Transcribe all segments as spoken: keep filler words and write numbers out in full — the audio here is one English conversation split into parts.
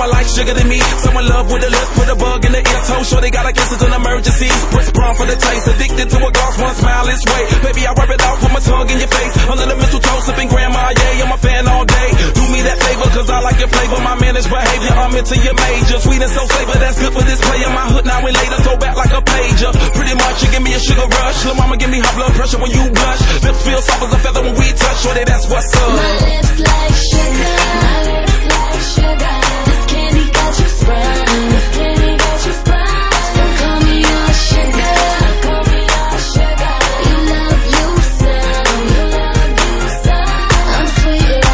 mama like sugar to me. Someone love with the lips, put a bug in the ear. Told sure they gotta guess it's an emergency. Press prime for the taste, addicted to a gloss, one smile is way. Baby, I rub it out, put my tongue in your face. Under the mistletoe, sipping grandma, yeah, I'm a fan all day. Do me that favor, cause I like your flavor. My managed behavior, I'm into your major. Sweet and so flavor, that's good for this player. My hood now and later, throw back like a pager. Pretty much, you give me a sugar rush. Lil' mama give me high blood pressure when you blush. Lips feel soft as a feather when we touch. Shorty, that's what's up. My lips like sugar, my lips like sugar. This candy got you sprung, this candy got you sprung. Don't call me your sugar, call me your sugar. You love you some, you love you some. I'm sweet like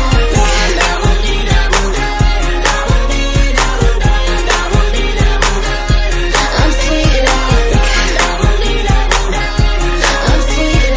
I'm sweet like I'm sweet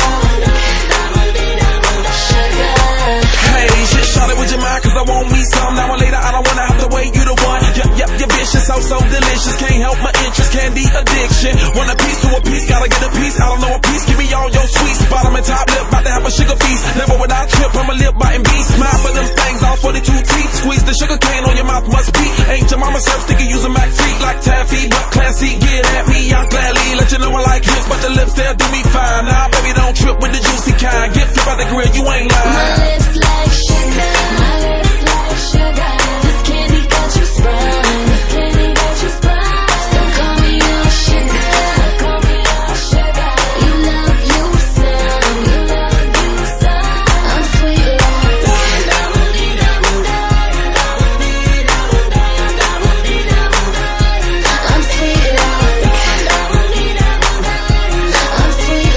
like sugar. Hey, shit, shawty, would you mind? Cause I want me some. Now or later, I don't wanna have to wait. You the one. Yep, yep, your bitch is so, so delicious. Can't help my interest. Candy addiction. Want a piece to a piece, gotta get a piece. I don't know a piece. Give me all your sweets. Bottom and top lip, about to have a sugar feast. Never would I trip. I'm a lip biting beast. Smile for them things, all forty-two teeth. Squeeze the sugar cane on your mouth, must be. Ain't your mama serve sticky, use a Mac free like taffy, but classy. Get at me, I'll gladly let you know I like hips, but the lips they'll do me fine. Now, baby, don't trip with the juicy kind. Get flip out the grill, you ain't lying. My lips like sugar, my lips like sugar. This candy got you sprung, this candy got you sprung. Don't call me your sugar, call me your sugar. You love you some, you love you some. I'm sweet like I'm sweet like I'm sweet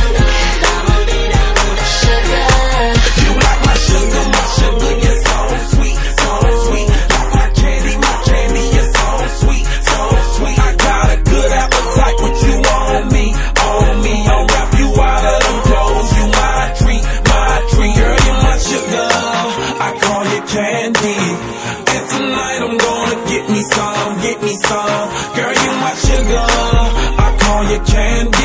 like sugar. You like my sugar, my sugar, you're so sweet, so sweet. Like my candy, my candy, you're so sweet, so sweet. I got a good appetite, but you on me, on me. I'll wrap you out of them clothes. You my treat, my treat. Girl, you're my sugar, I call you candy. And tonight I'm gonna get me some, get me some. Girl, you my sugar, I call you candy.